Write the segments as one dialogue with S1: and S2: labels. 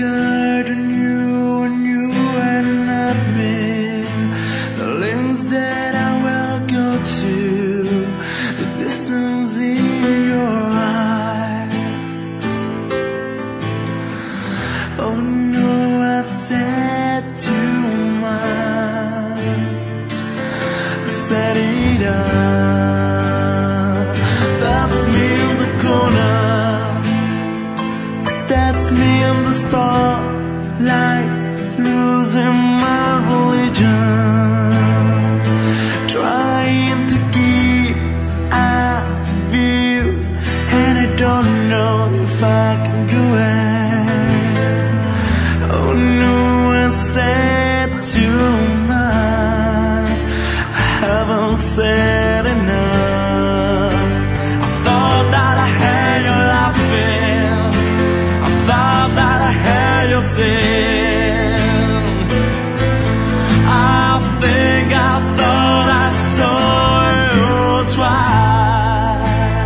S1: good on you and you and not me. The lengths that I will go to, the distance in your eyes. Oh no, I've said too much. I said it up. That's me in the corner. That's me in the spotlight, losing my religion, trying to keep out view, and I don't know if I can do it. Oh no, I said too much. I haven't said enough. I thought that I had you laughing, thought that I had you sing. I think I thought I saw you try.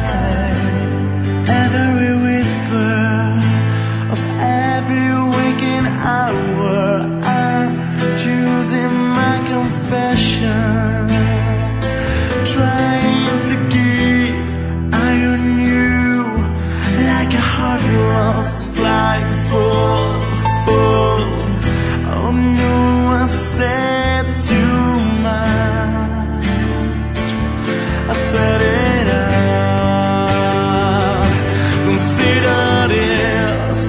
S1: Every whisper of every waking hour, I'm choosing my confessions, trying to keep eye on you like a heart lost. Like full. Oh no, I said too much. I said it out. Consider this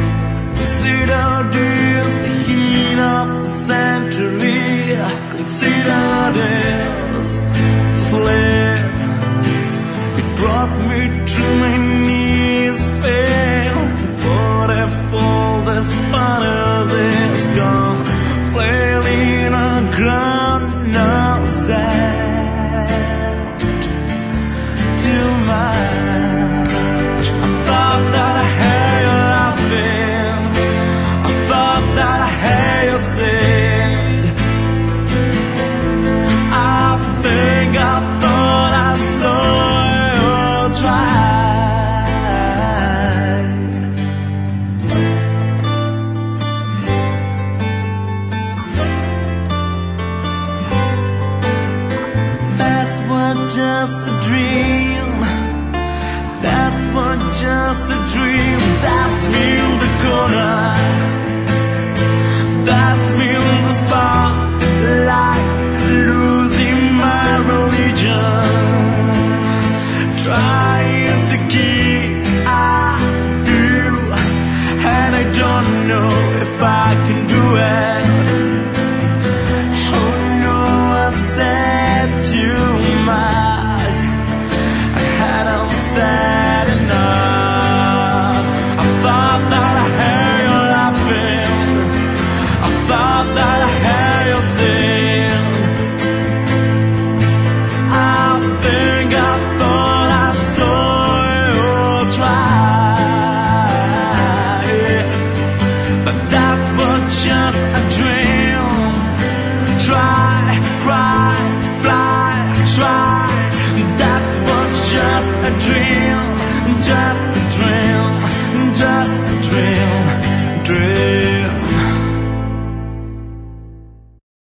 S1: the heat of the century. Consider this slip. It brought me to my knees, fail. What if all this fun is gone, flailing on ground, now sad, too much. I thought that I had you laughing, I thought that I had you sing. I think I thought I saw you try. Just a dream, that was just a dream. That's me in the corner, that's me in the spotlight, losing my religion, trying to keep out you, and I don't know if I can do it.